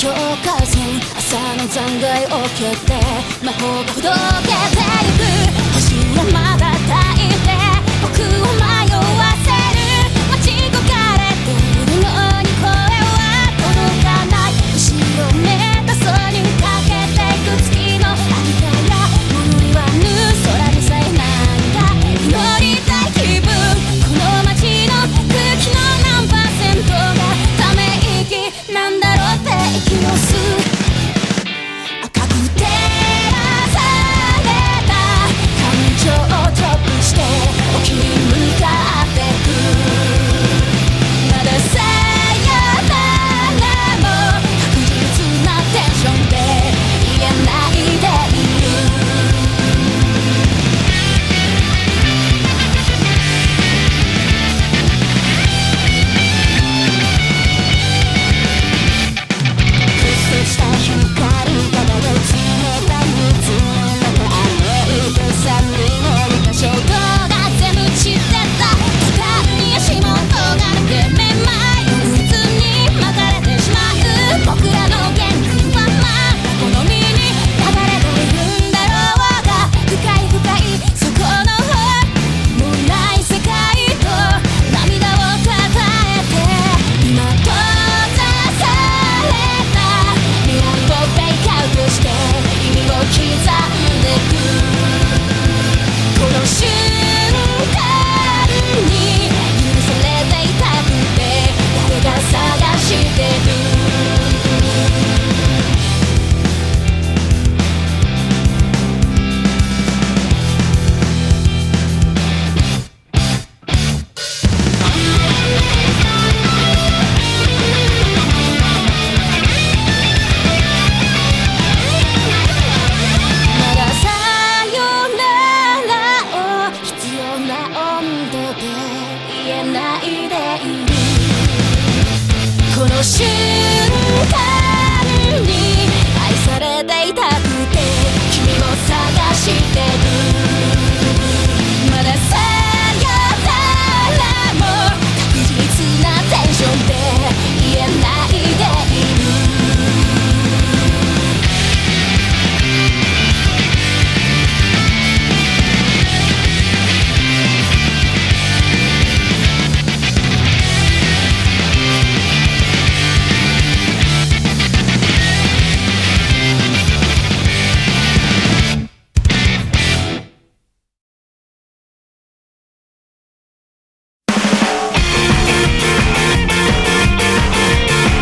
境界線朝の残骸を蹴って魔法がほどけてゆく星はまばたいて僕を迷わせる待ち焦がれているのに声は届かない後ろめたそうにかけていく月の間や物言わぬ空にさえなんだ祈りたい気分この街の空気の何パーセントがため息なんだろうって息を吸う赤く照らされた感情をチョップして沖に向かってくまださよならも確実なテンションで言えないでいるした光漂う冷たい水の雨と寒い森の衝動が全部散ってた途端に足元が抜けめまい憂鬱に巻かれてしまう僕らの元気はまだこの身に流れているんだろうが深い深いそこの方もうない世界と涙をたたえて今閉ざされた未来をフェイクアウトして意味を刻んでくこの瞬間に許されていたくて誰が探してるまださよならを必要な温度で言えないでいるこの瞬間に愛されていたくて君を探してる